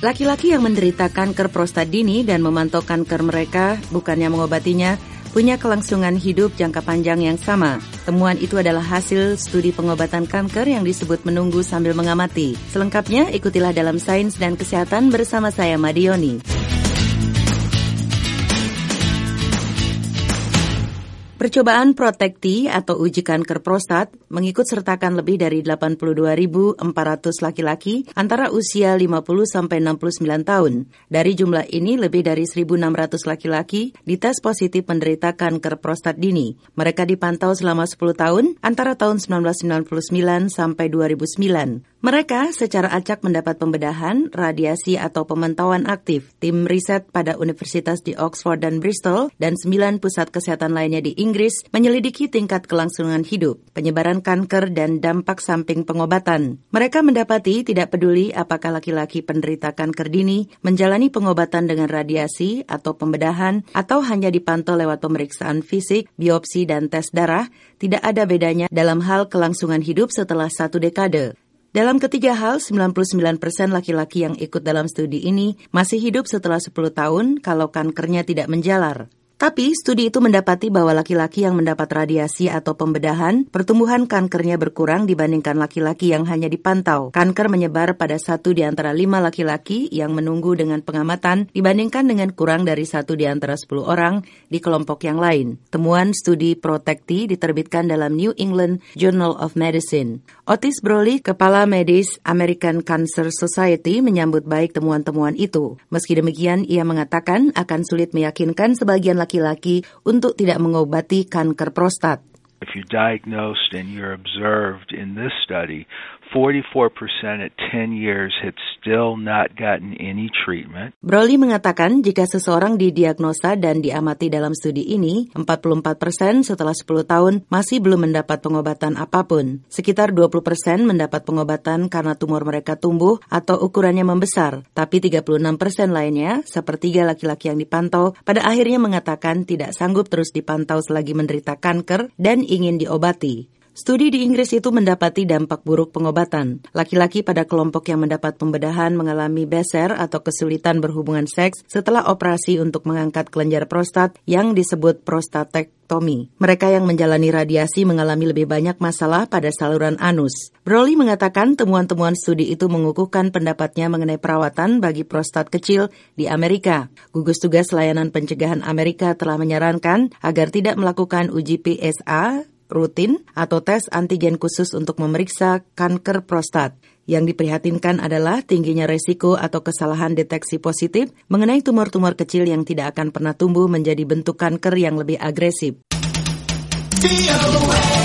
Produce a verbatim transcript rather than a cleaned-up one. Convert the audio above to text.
Laki-laki yang menderita kanker prostat dini dan memantau kanker mereka, bukannya mengobatinya, punya kelangsungan hidup jangka panjang yang sama. Temuan itu adalah hasil studi pengobatan kanker yang disebut menunggu sambil mengamati. Selengkapnya, ikutilah dalam Sains dan Kesehatan bersama saya, Madioni. Percobaan Protect-T atau uji kanker prostat mengikut sertakan lebih dari delapan puluh dua ribu empat ratus laki-laki antara usia lima puluh sampai enam puluh sembilan tahun. Dari jumlah ini, lebih dari seribu enam ratus laki-laki dites positif menderita kanker prostat dini. Mereka dipantau selama sepuluh tahun antara tahun seribu sembilan ratus sembilan puluh sembilan sampai dua ribu sembilan. Mereka secara acak mendapat pembedahan, radiasi atau pemantauan aktif. Tim riset pada universitas di Oxford dan Bristol dan sembilan pusat kesehatan lainnya di Inggris menyelidiki tingkat kelangsungan hidup, penyebaran kanker, dan dampak samping pengobatan. Mereka mendapati tidak peduli apakah laki-laki penderita kanker dini menjalani pengobatan dengan radiasi atau pembedahan atau hanya dipantau lewat pemeriksaan fisik, biopsi, dan tes darah, tidak ada bedanya dalam hal kelangsungan hidup setelah satu dekade. Dalam ketiga hal, sembilan puluh sembilan persen laki-laki yang ikut dalam studi ini masih hidup setelah sepuluh tahun kalau kankernya tidak menjalar. Tapi studi itu mendapati bahwa laki-laki yang mendapat radiasi atau pembedahan, pertumbuhan kankernya berkurang dibandingkan laki-laki yang hanya dipantau. Kanker menyebar pada satu di antara lima laki-laki yang menunggu dengan pengamatan dibandingkan dengan kurang dari satu di antara sepuluh orang di kelompok yang lain. Temuan studi Protect-T diterbitkan dalam New England Journal of Medicine. Otis Brolly, kepala medis American Cancer Society, menyambut baik temuan-temuan itu. Meski demikian, ia mengatakan akan sulit meyakinkan sebagian laki-laki untuk tidak mengobati kanker prostat. If you're diagnosed and you're observed in this study, forty-four percent at ten years had still not gotten any treatment. Brolly mengatakan jika seseorang didiagnosa dan diamati dalam studi ini, empat puluh empat persen setelah sepuluh tahun masih belum mendapat pengobatan apapun. Sekitar dua puluh persen mendapat pengobatan karena tumor mereka tumbuh atau ukurannya membesar. Tapi tiga puluh enam persen lainnya, sepertiga laki-laki yang dipantau, pada akhirnya mengatakan tidak sanggup terus dipantau selagi menderita kanker dan ingin diobati. Studi di Inggris itu mendapati dampak buruk pengobatan. Laki-laki pada kelompok yang mendapat pembedahan mengalami beser atau kesulitan berhubungan seks setelah operasi untuk mengangkat kelenjar prostat yang disebut prostatektomi. Mereka yang menjalani radiasi mengalami lebih banyak masalah pada saluran anus. Brolly mengatakan temuan-temuan studi itu mengukuhkan pendapatnya mengenai perawatan bagi prostat kecil di Amerika. Gugus Tugas Layanan Pencegahan Amerika telah menyarankan agar tidak melakukan uji P S A rutin atau tes antigen khusus untuk memeriksa kanker prostat. Yang diprihatinkan adalah tingginya resiko atau kesalahan deteksi positif mengenai tumor-tumor kecil yang tidak akan pernah tumbuh menjadi bentuk kanker yang lebih agresif.